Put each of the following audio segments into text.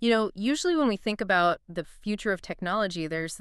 Usually when we think about the future of technology, there's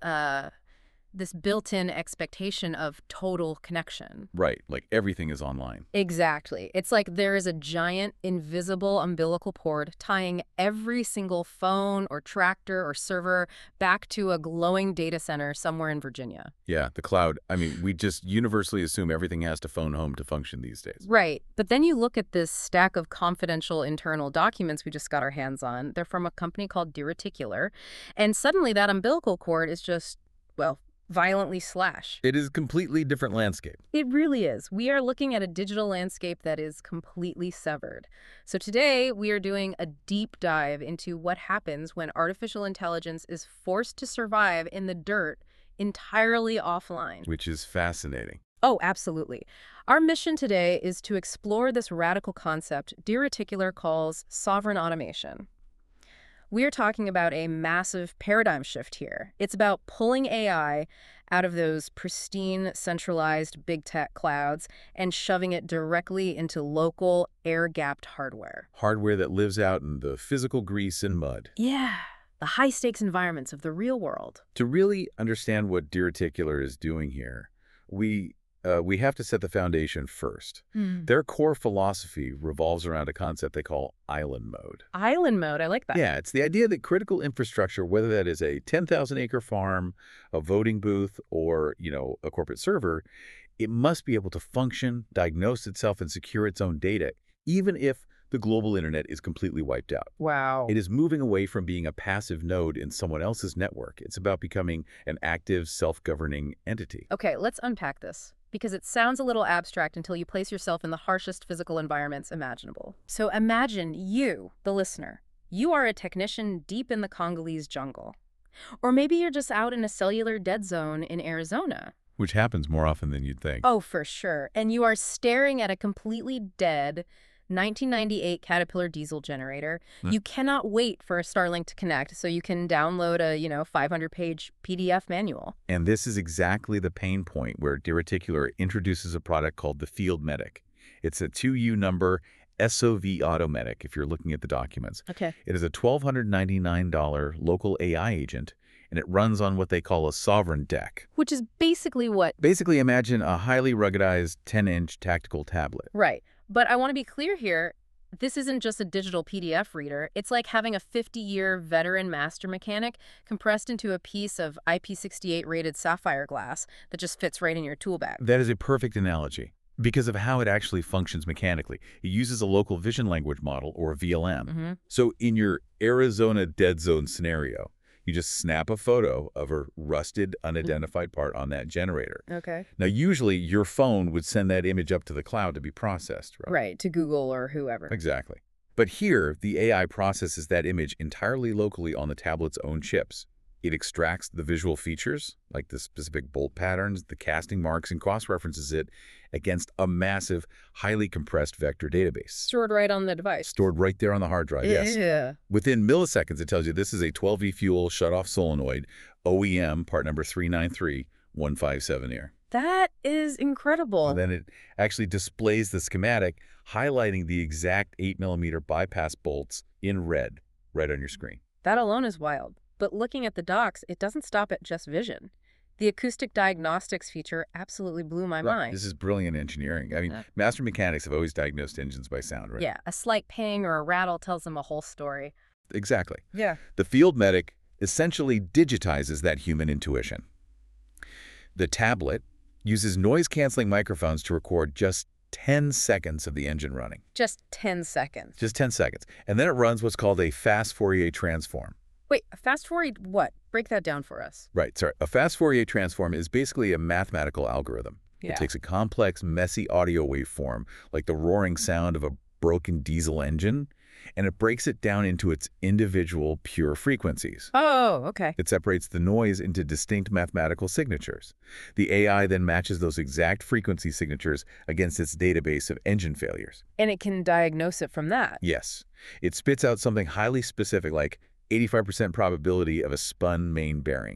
this built-in expectation of total connection. Right, like everything is online. Exactly. It's like there is a giant invisible umbilical cord tying every single phone or tractor or server back to a glowing data center somewhere in Virginia. Yeah, the cloud. I mean, we just universally assume everything has to phone home to function these days. Right. But then you look at this stack of confidential internal documents we just got our hands on. They're from a company called Dereticular. And suddenly that umbilical cord is just, well, violently slashed. It is a completely different landscape. It really is. We are looking at a digital landscape that is completely severed. So today we are doing a deep dive into what happens when artificial intelligence is forced to survive in the dirt entirely offline. Which is fascinating. Oh, absolutely. Our mission today is to explore this radical concept Dereticular calls sovereign automation. We're talking about a massive paradigm shift here. It's about pulling AI out of those pristine, centralized big tech clouds and shoving it directly into local, air-gapped hardware. Hardware that lives out in the physical grease and mud. Yeah, the high-stakes environments of the real world. To really understand what Dereticular is doing here, we have to set the foundation first. Their core philosophy revolves around a concept they call island mode. Island mode, I like that. Yeah, it's the idea that critical infrastructure, whether that is a 10,000-acre farm, a voting booth, or, a corporate server, it must be able to function, diagnose itself, and secure its own data, even if the global internet is completely wiped out. Wow. It is moving away from being a passive node in someone else's network. It's about becoming an active, self-governing entity. Okay, let's unpack this, because it sounds a little abstract until you place yourself in the harshest physical environments imaginable. So imagine you, the listener. You are a technician deep in the Congolese jungle. Or maybe you're just out in a cellular dead zone in Arizona. Which happens more often than you'd think. Oh, for sure. And you are staring at a completely dead 1998 Caterpillar diesel generator. You cannot wait for a Starlink to connect so you can download a, 500-page PDF manual. And this is exactly the pain point where Dereticular introduces a product called the Field Medic. It's a 2U number SOV Automedic, if you're looking at the documents. Okay. It is a $1,299 local AI agent, and it runs on what they call a sovereign deck. Which is basically what? Basically, imagine a highly ruggedized 10-inch tactical tablet. Right. But I want to be clear here, this isn't just a digital PDF reader. It's like having a 50-year veteran master mechanic compressed into a piece of IP68 rated sapphire glass that just fits right in your tool bag. That is a perfect analogy because of how it actually functions mechanically. It uses a local vision language model, or VLM. So in your Arizona dead zone scenario, you just snap a photo of a rusted, unidentified part on that generator. Okay. Now, usually your phone would send that image up to the cloud to be processed, right? Right, to Google or whoever. Exactly. But here, the AI processes that image entirely locally on the tablet's own chips. It extracts the visual features, like the specific bolt patterns, the casting marks, and cross-references it against a massive, highly compressed vector database. Stored right on the device. Stored right there on the hard drive, yes. Yeah. Within milliseconds, it tells you this is a 12V fuel shut-off solenoid, OEM, part number 393157 here. That is incredible. And then it actually displays the schematic, highlighting the exact 8mm bypass bolts in red, right on your screen. That alone is wild. But looking at the docs, it doesn't stop at just vision. The acoustic diagnostics feature absolutely blew my mind. This is brilliant engineering. I mean, master mechanics have always diagnosed engines by sound, right? Yeah, a slight ping or a rattle tells them a whole story. Exactly. Yeah. The Field Medic essentially digitizes that human intuition. The tablet uses noise-canceling microphones to record just 10 seconds of the engine running. Just 10 seconds. Just 10 seconds. And then it runs what's called a fast Fourier transform. Wait, a fast Fourier what? Break that down for us. Right, sorry. A fast Fourier transform is basically a mathematical algorithm. Yeah. It takes a complex, messy audio waveform, like the roaring sound of a broken diesel engine, and it breaks it down into its individual pure frequencies. Oh, okay. It separates the noise into distinct mathematical signatures. The AI then matches those exact frequency signatures against its database of engine failures. And it can diagnose it from that. Yes. It spits out something highly specific like 85% probability of a spun main bearing.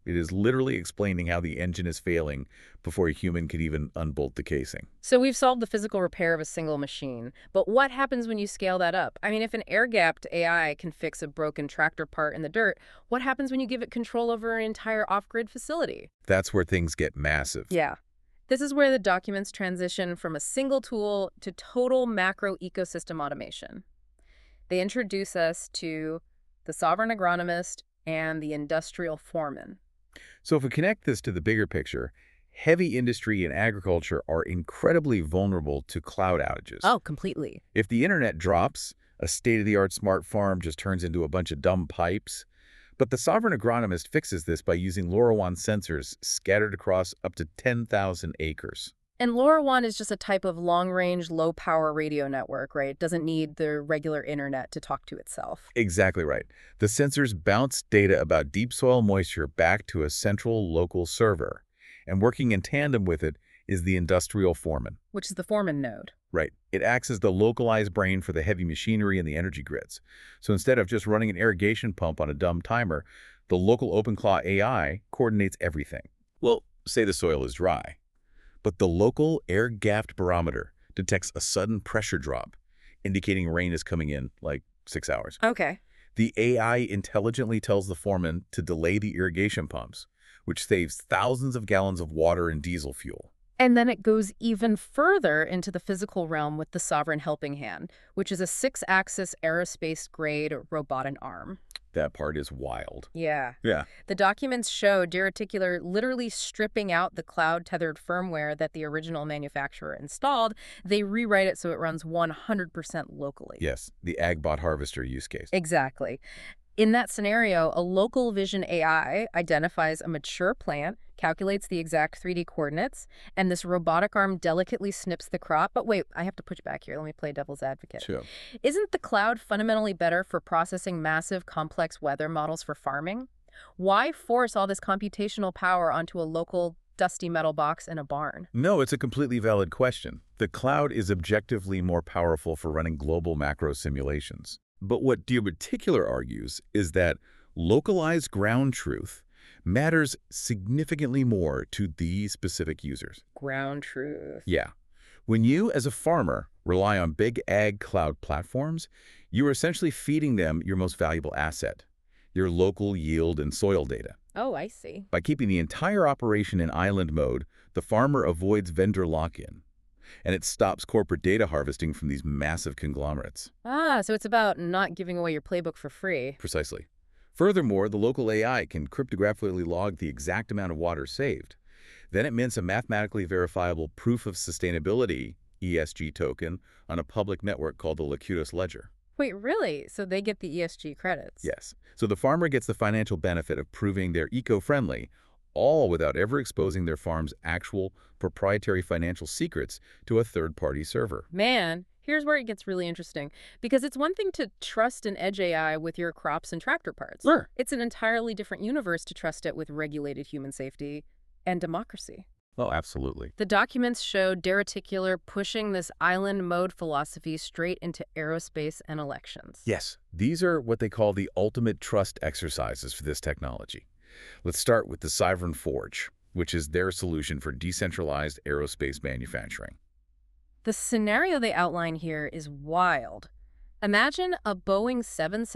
It is literally explaining how the engine is failing before a human could even unbolt the casing. So we've solved the physical repair of a single machine, but what happens when you scale that up? I mean, if an air-gapped AI can fix a broken tractor part in the dirt, what happens when you give it control over an entire off-grid facility? That's where things get massive. Yeah. This is where the documents transition from a single tool to total macro ecosystem automation. They introduce us to the sovereign agronomist and the industrial foreman. So if we connect this to the bigger picture, heavy industry and agriculture are incredibly vulnerable to cloud outages. Oh, completely. If the internet drops, a state-of-the-art smart farm just turns into a bunch of dumb pipes. But the sovereign agronomist fixes this by using LoRaWAN sensors scattered across up to 10,000 acres. And LoRaWAN is just a type of long-range, low-power radio network, right? It doesn't need the regular internet to talk to itself. Exactly right. The sensors bounce data about deep soil moisture back to a central local server. And working in tandem with it is the industrial foreman. Which is the foreman node. Right. It acts as the localized brain for the heavy machinery and the energy grids. So instead of just running an irrigation pump on a dumb timer, the local OpenClaw AI coordinates everything. Well, say the soil is dry. But the local air-gapped barometer detects a sudden pressure drop, indicating rain is coming in like 6 hours. Okay. The AI intelligently tells the foreman to delay the irrigation pumps, which saves thousands of gallons of water and diesel fuel. And then it goes even further into the physical realm with the Sovereign Helping Hand, which is a 6-axis aerospace-grade robotic arm. That part is wild. Yeah. Yeah. The documents show DuraTicular literally stripping out the cloud-tethered firmware that the original manufacturer installed. They rewrite it so it runs 100% locally. Yes, the AgBot harvester use case. Exactly. In that scenario, a local vision AI identifies a mature plant, calculates the exact 3D coordinates, and this robotic arm delicately snips the crop. But wait, I have to push back here. Let me play devil's advocate. Sure. Isn't the cloud fundamentally better for processing massive, complex weather models for farming? Why force all this computational power onto a local dusty metal box in a barn? No, it's a completely valid question. The cloud is objectively more powerful for running global macro simulations. But what DuraTicular argues is that localized ground truth matters significantly more to these specific users. Ground truth. Yeah. When you, as a farmer, rely on big ag cloud platforms, you are essentially feeding them your most valuable asset, your local yield and soil data. Oh, I see. By keeping the entire operation in island mode, the farmer avoids vendor lock-in, and it stops corporate data harvesting from these massive conglomerates. Ah, so it's about not giving away your playbook for free. Precisely. Furthermore, the local AI can cryptographically log the exact amount of water saved. Then it mints a mathematically verifiable proof of sustainability, ESG token, on a public network called the Locutus Ledger. Wait, really? So they get the ESG credits? Yes. So the farmer gets the financial benefit of proving they're eco-friendly, all without ever exposing their farm's actual proprietary financial secrets to a third-party server. Man, here's where it gets really interesting. Because it's one thing to trust an edge AI with your crops and tractor parts. Sure. It's an entirely different universe to trust it with regulated human safety and democracy. Oh, absolutely. The documents show DuraTicular pushing this island mode philosophy straight into aerospace and elections. Yes, these are what they call the ultimate trust exercises for this technology. Let's start with the Sovereign Forge, which is their solution for decentralized aerospace manufacturing. The scenario they outline here is wild. Imagine a Boeing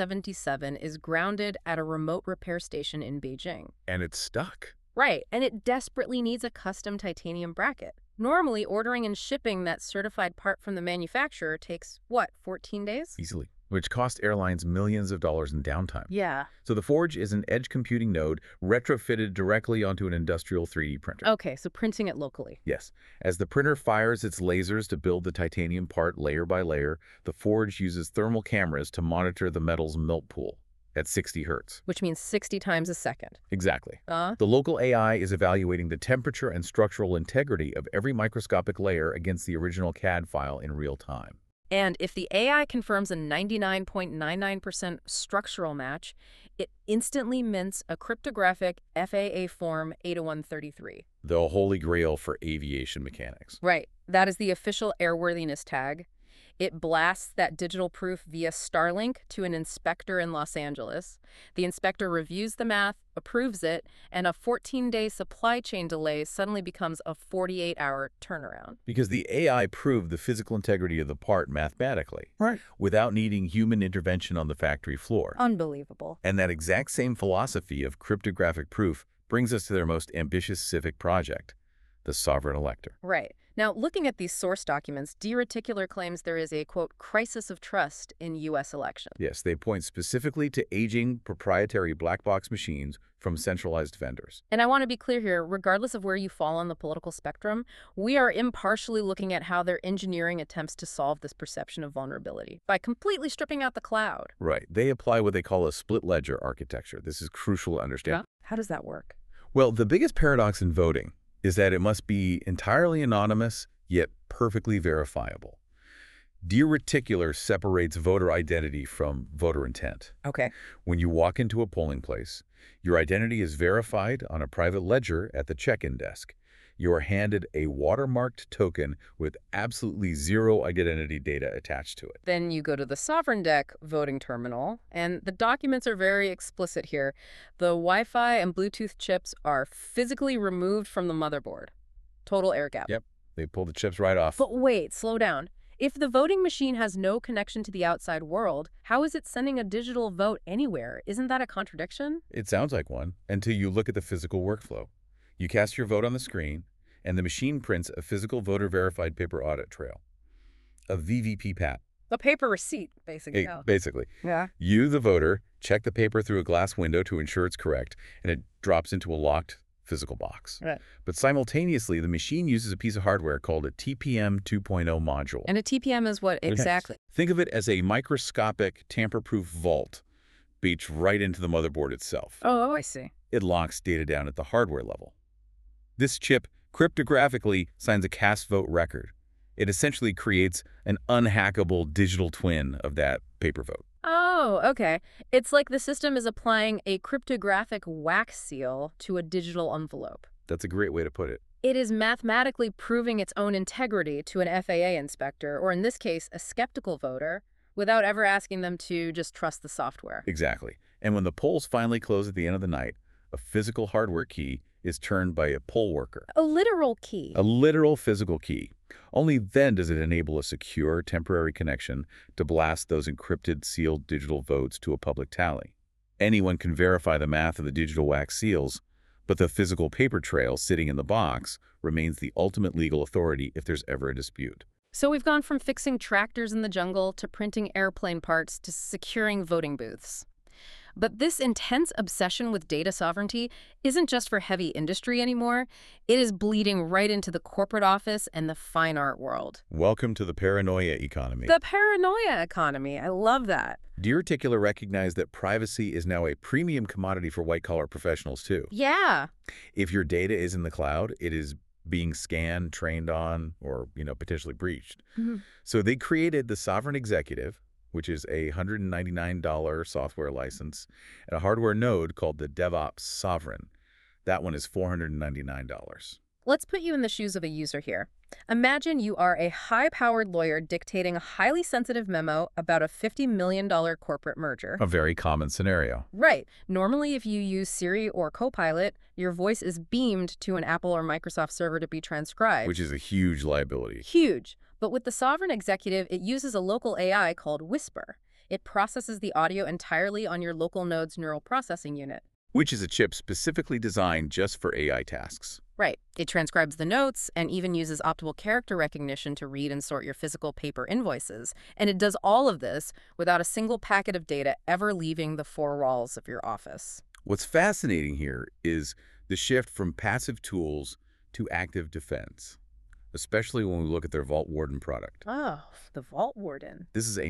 777 is grounded at a remote repair station in Beijing. And it's stuck. Right, and it desperately needs a custom titanium bracket. Normally, ordering and shipping that certified part from the manufacturer takes, what, 14 days? Easily. Which cost airlines millions of dollars in downtime. Yeah. So the Forge is an edge computing node retrofitted directly onto an industrial 3D printer. Okay, so printing it locally. Yes. As the printer fires its lasers to build the titanium part layer by layer, the Forge uses thermal cameras to monitor the metal's melt pool at 60 hertz. Which means 60 times a second. Exactly. The local AI is evaluating the temperature and structural integrity of every microscopic layer against the original CAD file in real time. And if the AI confirms a 99.99% structural match, it instantly mints a cryptographic FAA Form 80133. The holy grail for aviation mechanics. Right. That is the official airworthiness tag. It blasts that digital proof via Starlink to an inspector in Los Angeles. The inspector reviews the math, approves it, and a 14-day supply chain delay suddenly becomes a 48-hour turnaround. Because the AI proved the physical integrity of the part mathematically, Right. without needing human intervention on the factory floor. Unbelievable. And that exact same philosophy of cryptographic proof brings us to their most ambitious civic project, the sovereign elector. Right. Now, looking at these source documents, DeReticular claims there is a, quote, crisis of trust in U.S. elections. Yes, they point specifically to aging proprietary black box machines from centralized vendors. And I want to be clear here, regardless of where you fall on the political spectrum, we are impartially looking at how their engineering attempts to solve this perception of vulnerability by completely stripping out the cloud. Right. They apply what they call a split ledger architecture. This is crucial to understand. How does that work? Well, the biggest paradox in voting is that it must be entirely anonymous, yet perfectly verifiable. DeReticular separates voter identity from voter intent. Okay. When you walk into a polling place, your identity is verified on a private ledger at the check-in desk. You are handed a watermarked token with absolutely zero identity data attached to it. Then you go to the Sovereign Deck voting terminal, and the documents are very explicit here. The Wi-Fi and Bluetooth chips are physically removed from the motherboard. Total air gap. Yep, they pull the chips right off. But wait, slow down. If the voting machine has no connection to the outside world, how is it sending a digital vote anywhere? Isn't that a contradiction? It sounds like one, until you look at the physical workflow. You cast your vote on the screen, and the machine prints a physical voter-verified paper audit trail, a VVP-PAT. A paper receipt, basically. Basically. Yeah. You, the voter, check the paper through a glass window to ensure it's correct, and it drops into a locked physical box. Right. But simultaneously, the machine uses a piece of hardware called a TPM 2.0 module. And a TPM is what exactly? Think of it as a microscopic, tamper-proof vault beached right into the motherboard itself. Oh, I see. It locks data down at the hardware level. This chip cryptographically signs a cast vote record. It essentially creates an unhackable digital twin of that paper vote. Oh, okay. It's like the system is applying a cryptographic wax seal to a digital envelope. That's a great way to put it. It is mathematically proving its own integrity to an FAA inspector, or in this case, a skeptical voter, without ever asking them to just trust the software. Exactly. And when the polls finally close at the end of the night, a physical hardware key is turned by a poll worker. A literal key. A literal physical key. Only then does it enable a secure, temporary connection to blast those encrypted, sealed digital votes to a public tally. Anyone can verify the math of the digital wax seals, but the physical paper trail sitting in the box remains the ultimate legal authority if there's ever a dispute. So we've gone from fixing tractors in the jungle to printing airplane parts to securing voting booths. But this intense obsession with data sovereignty isn't just for heavy industry anymore. It is bleeding right into the corporate office and the fine art world. Welcome to the paranoia economy. The paranoia economy. I love that. DeReticular recognized that privacy is now a premium commodity for white-collar professionals, too. Yeah. If your data is in the cloud, it is being scanned, trained on, or, potentially breached. Mm-hmm. So they created the Sovereign Executive, which is a $199 software license, and a hardware node called the DevOps Sovereign. That one is $499. Let's put you in the shoes of a user here. Imagine you are a high-powered lawyer dictating a highly sensitive memo about a $50 million corporate merger. A very common scenario. Right. Normally, if you use Siri or Copilot, your voice is beamed to an Apple or Microsoft server to be transcribed. Which is a huge liability. Huge. But with the Sovereign Executive, it uses a local AI called Whisper. It processes the audio entirely on your local node's neural processing unit. Which is a chip specifically designed just for AI tasks. Right. It transcribes the notes and even uses optical character recognition to read and sort your physical paper invoices. And it does all of this without a single packet of data ever leaving the four walls of your office. What's fascinating here is the shift from passive tools to active defense, especially when we look at their Vault Warden product. Oh, the Vault Warden. This is a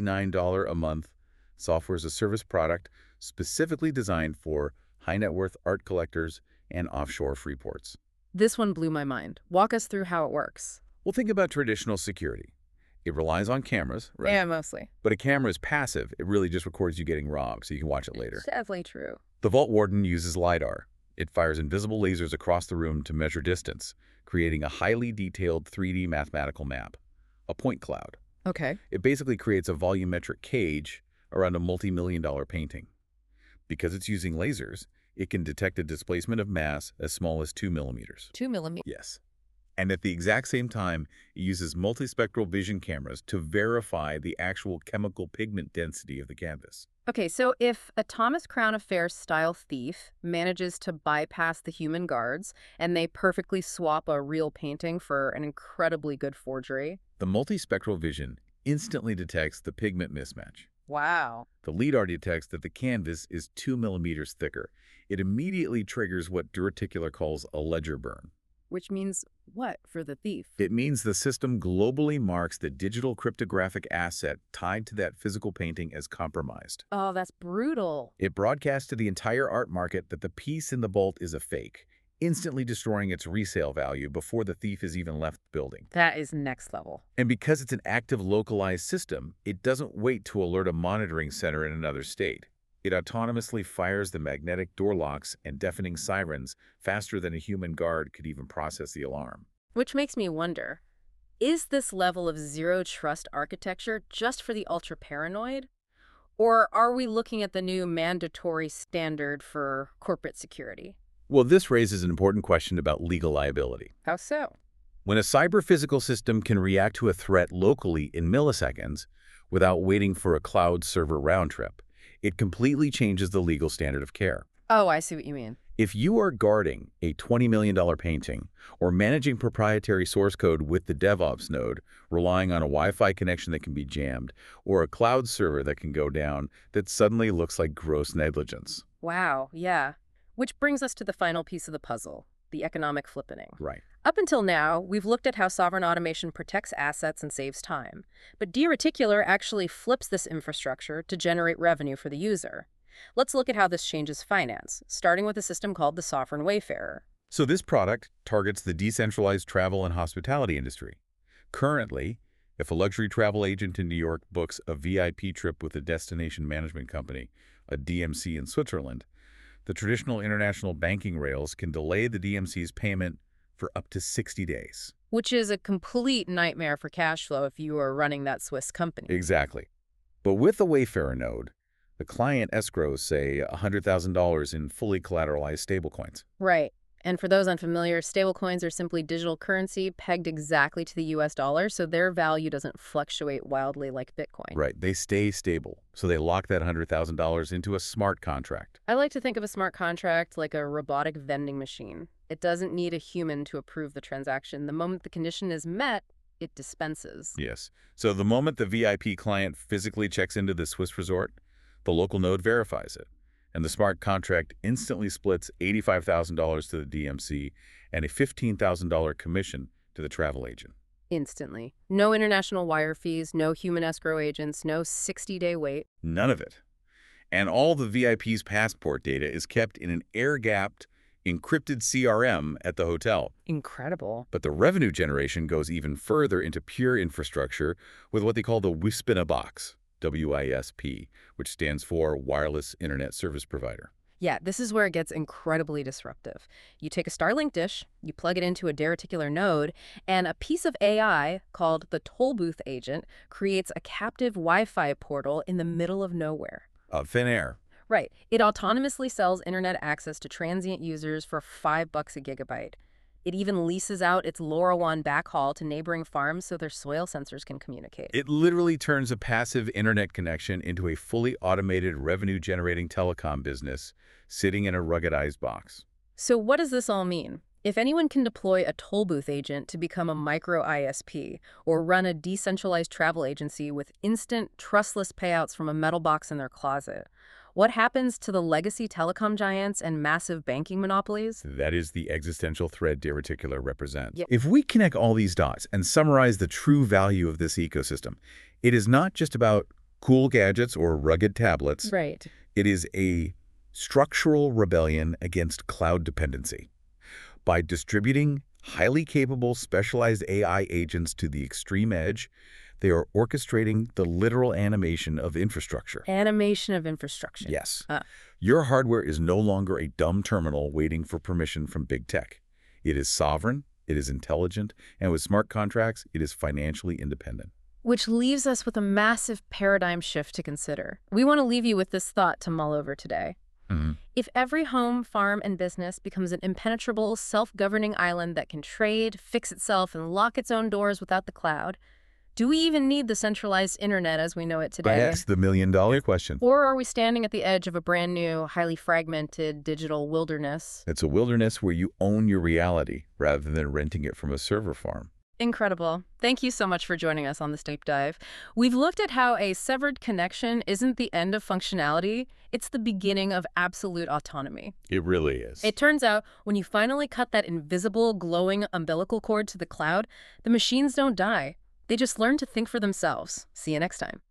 $99 a month software as a service product specifically designed for high net worth art collectors and offshore free ports. This one blew my mind. Walk us through how it works. Well, think about traditional security. It relies on cameras, right? Yeah, mostly. But a camera is passive. It really just records you getting robbed, so you can watch it later. Definitely true. The Vault Warden uses LiDAR. It fires invisible lasers across the room to measure distance, creating a highly detailed 3D mathematical map, a point cloud. Okay. It basically creates a volumetric cage around a multi-million-dollar painting. Because it's using lasers, it can detect a displacement of mass as small as 2 millimeters. 2 millimeters. Yes. And at the exact same time, it uses multispectral vision cameras to verify the actual chemical pigment density of the canvas. Okay, so if a Thomas Crown Affair style thief manages to bypass the human guards and they perfectly swap a real painting for an incredibly good forgery. The multispectral vision instantly detects the pigment mismatch. Wow. The LiDAR detects that the canvas is 2 millimeters thicker. It immediately triggers what Duraticular calls a ledger burn. Which means what for the thief? It means the system globally marks the digital cryptographic asset tied to that physical painting as compromised. Oh, that's brutal. It broadcasts to the entire art market that the piece in the bolt is a fake, instantly destroying its resale value before the thief has even left the building. That is next level. And because it's an active localized system, it doesn't wait to alert a monitoring center in another state. It autonomously fires the magnetic door locks and deafening sirens faster than a human guard could even process the alarm. Which makes me wonder, is this level of zero-trust architecture just for the ultra-paranoid? Or are we looking at the new mandatory standard for corporate security? Well, this raises an important question about legal liability. How so? When a cyber-physical system can react to a threat locally in milliseconds without waiting for a cloud server round trip, it completely changes the legal standard of care. Oh, I see what you mean. If you are guarding a $20 million painting or managing proprietary source code with the DevOps node, relying on a Wi-Fi connection that can be jammed, or a cloud server that can go down, that suddenly looks like gross negligence. Wow, yeah. Which brings us to the final piece of the puzzle, the economic flippening. Right. Up until now, we've looked at how sovereign automation protects assets and saves time. But Deraticular actually flips this infrastructure to generate revenue for the user. Let's look at how this changes finance, starting with a system called the Sovereign Wayfarer. So this product targets the decentralized travel and hospitality industry. Currently, if a luxury travel agent in New York books a VIP trip with a destination management company, a DMC in Switzerland, the traditional international banking rails can delay the DMC's payment for up to 60 days. Which is a complete nightmare for cash flow if you are running that Swiss company. Exactly. But with the Wayfarer node, the client escrows, say, $100,000 in fully collateralized stablecoins. Right. And for those unfamiliar, stablecoins are simply digital currency pegged exactly to the US dollar, so their value doesn't fluctuate wildly like Bitcoin. Right. They stay stable. So they lock that $100,000 into a smart contract. I like to think of a smart contract like a robotic vending machine. It doesn't need a human to approve the transaction. The moment the condition is met, it dispenses. Yes. So the moment the VIP client physically checks into the Swiss resort, the local node verifies it, and the smart contract instantly splits $85,000 to the DMC and a $15,000 commission to the travel agent. Instantly. No international wire fees, no human escrow agents, no 60-day wait. None of it. And all the VIP's passport data is kept in an air-gapped, encrypted CRM at the hotel. Incredible. But the revenue generation goes even further into pure infrastructure with what they call the WISP in a box. WISP, which stands for Wireless Internet Service Provider. Yeah, this is where it gets incredibly disruptive. You take a Starlink dish, you plug it into a Deraticular node, and a piece of AI called the toll booth agent creates a captive Wi-Fi portal in the middle of nowhere. Thin air. Right. It autonomously sells internet access to transient users for $5 a gigabyte. It even leases out its LoRaWAN backhaul to neighboring farms so their soil sensors can communicate. It literally turns a passive internet connection into a fully automated revenue-generating telecom business sitting in a ruggedized box. So what does this all mean? If anyone can deploy a toll booth agent to become a micro ISP or run a decentralized travel agency with instant, trustless payouts from a metal box in their closet, what happens to the legacy telecom giants and massive banking monopolies? That is the existential threat Deraticular represents. Yep. If we connect all these dots and summarize the true value of this ecosystem, it is not just about cool gadgets or rugged tablets. Right. It is a structural rebellion against cloud dependency. By distributing highly capable specialized AI agents to the extreme edge, they are orchestrating the literal animation of infrastructure. Animation of infrastructure. Yes. Your hardware is no longer a dumb terminal waiting for permission from big tech. It is sovereign, it is intelligent, and with smart contracts, it is financially independent. Which leaves us with a massive paradigm shift to consider. We want to leave you with this thought to mull over today. Mhm. If every home, farm, and business becomes an impenetrable, self-governing island that can trade, fix itself, and lock its own doors without the cloud, do we even need the centralized internet as we know it today? That's the million-dollar question. Or are we standing at the edge of a brand new, highly fragmented digital wilderness? It's a wilderness where you own your reality rather than renting it from a server farm. Incredible. Thank you so much for joining us on this deep dive. We've looked at how a severed connection isn't the end of functionality, it's the beginning of absolute autonomy. It really is. It turns out when you finally cut that invisible, glowing umbilical cord to the cloud, the machines don't die. They just learn to think for themselves. See you next time.